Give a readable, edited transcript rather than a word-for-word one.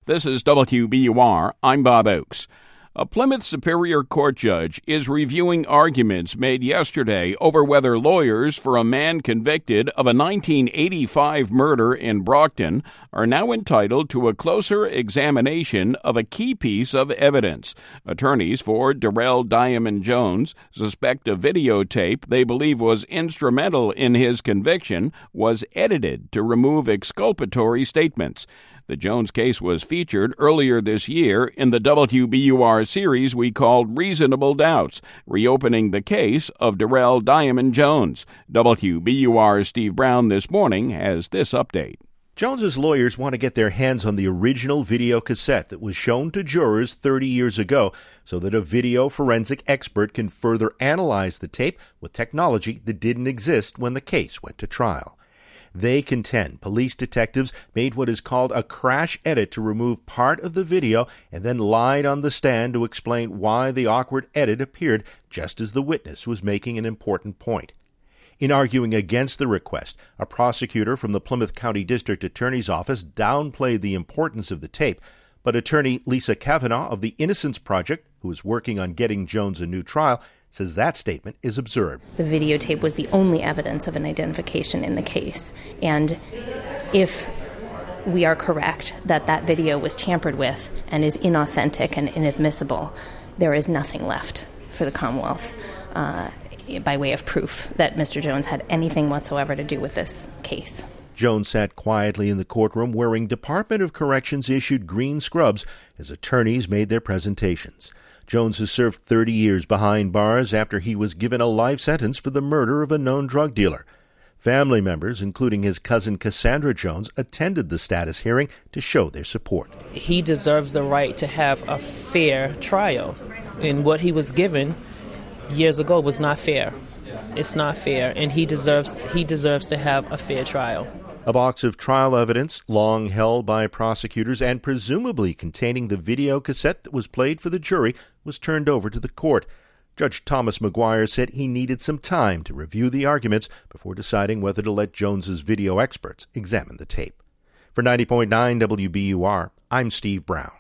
This is WBUR. I'm Bob Oakes. A Plymouth Superior Court judge is reviewing arguments made yesterday over whether lawyers for a man convicted of a 1985 murder in Brockton are now entitled to a closer examination of a key piece of evidence. Attorneys for Darrell Diamond Jones suspect a videotape they believe was instrumental in his conviction was edited to remove exculpatory statements. The Jones case was featured earlier this year in the WBUR series we called Reasonable Doubts, reopening the case of Darrell Diamond Jones. WBUR's Steve Brown this morning has this update. Jones's lawyers want to get their hands on the original video cassette that was shown to jurors 30 years ago so that a video forensic expert can further analyze the tape with technology that didn't exist when the case went to trial. They contend police detectives made what is called a crash edit to remove part of the video and then lied on the stand to explain why the awkward edit appeared just as the witness was making an important point. In arguing against the request, a prosecutor from the Plymouth County District Attorney's Office downplayed the importance of the tape, but attorney Lisa Kavanaugh of the Innocence Project, who is working on getting Jones a new trial, says that statement is absurd. The videotape was the only evidence of an identification in the case, and if we are correct that that video was tampered with and is inauthentic and inadmissible, there is nothing left for the Commonwealth by way of proof that Mr. Jones had anything whatsoever to do with this case. Jones sat quietly in the courtroom wearing Department of Corrections issued green scrubs as attorneys made their presentations. Jones has served 30 years behind bars after he was given a life sentence for the murder of a known drug dealer. Family members, including his cousin Cassandra Jones, attended the status hearing to show their support. He deserves the right to have a fair trial, and what he was given years ago was not fair. It's not fair, and he deserves to have a fair trial. A box of trial evidence, long held by prosecutors and presumably containing the video cassette that was played for the jury, was turned over to the court. Judge Thomas McGuire said he needed some time to review the arguments before deciding whether to let Jones's video experts examine the tape. For 90.9 WBUR, I'm Steve Brown.